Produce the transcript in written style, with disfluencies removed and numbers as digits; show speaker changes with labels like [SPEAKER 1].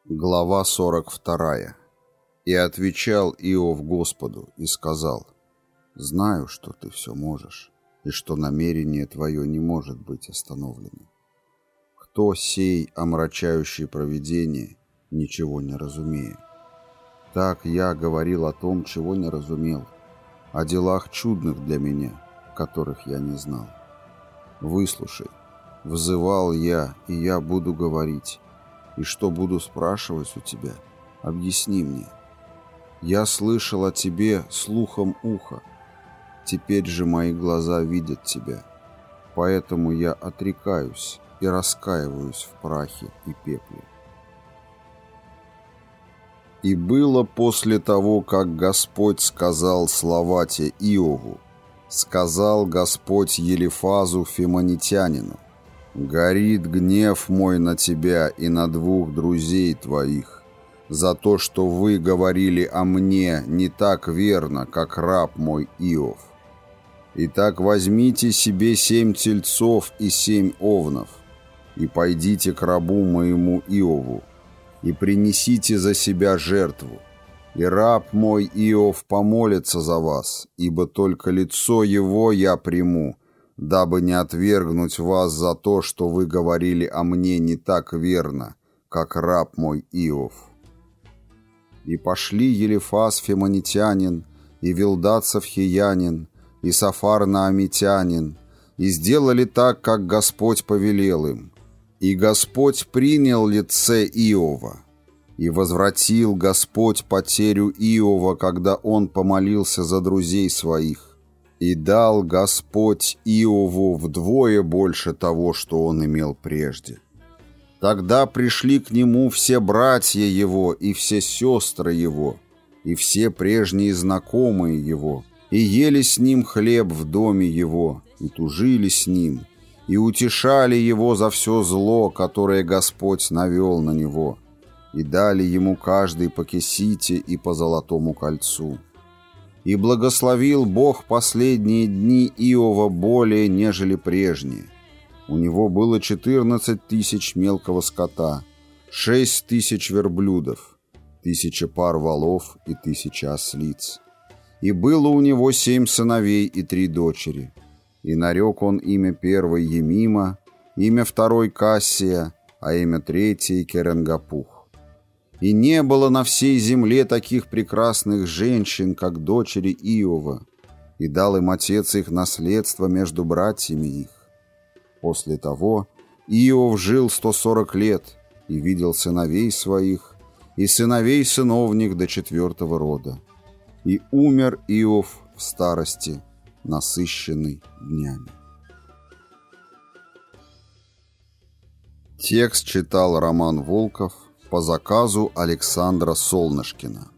[SPEAKER 1] Глава 42. «И отвечал Иов Господу и сказал: знаю, что ты все можешь, и что намерение твое не может быть остановлено. Кто сей, омрачающий провидение, ничего не разумея? Так я говорил о том, чего не разумел, о делах чудных для меня, которых я не знал. Выслушай, взывал я, и я буду говорить, и что буду спрашивать у тебя, объясни мне. Я слышал о тебе слухом уха, теперь же мои глаза видят тебя, поэтому я отрекаюсь и раскаиваюсь в прахе и пепле». И было после того, как Господь сказал слова те Иову, сказал Господь Елифазу Фимонитянину: «Горит гнев мой на тебя и на двух друзей твоих, за то, что вы говорили о мне не так верно, как раб мой Иов. Итак, возьмите себе 7 тельцов и 7 овнов, и пойдите к рабу моему Иову, и принесите за себя жертву, и раб мой Иов помолится за вас, ибо только лицо его я приму, дабы не отвергнуть вас за то, что вы говорили о мне не так верно, как раб мой Иов». И пошли Елифаз Фимонитянин, и Вилдад Савхиянин, и Сафар Наамитянин, и сделали так, как Господь повелел им. И Господь принял лице Иова, и возвратил Господь потерю Иова, когда он помолился за друзей своих, и дал Господь Иову вдвое больше того, что он имел прежде. Тогда пришли к нему все братья его и все сестры его, и все прежние знакомые его, и ели с ним хлеб в доме его, и тужили с ним, и утешали его за все зло, которое Господь навел на него, и дали ему каждый по кесите и по золотому кольцу. И благословил Бог последние дни Иова более, нежели прежние. У него было 14 тысяч мелкого скота, 6 тысяч верблюдов, 1000 пар волов и 1000 ослиц. И было у него 7 сыновей и 3 дочери. И нарек он имя первой Емима, имя второй Кассия, а имя третьей Керенгапух. И не было на всей земле таких прекрасных женщин, как дочери Иова, и дал им отец их наследство между братьями их. После того Иов жил 140 лет и видел сыновей своих и сыновей сыновних до 4-го рода. И умер Иов в старости, насыщенный днями. Текст читал Роман Волков по заказу Александра Солнышкина.